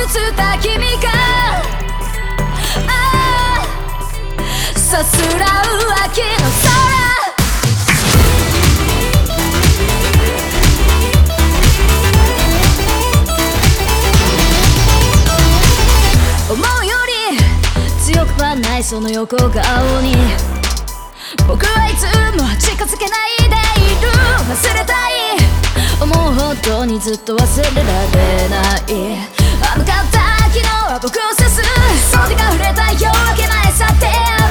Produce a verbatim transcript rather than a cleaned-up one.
した君がああさすらう秋の空思うより強くはないその横顔に僕はいつも近づけないでいる忘れたい思うほどにずっと忘れられないあの方昨日は僕を指す袖が触れた夜明け前さって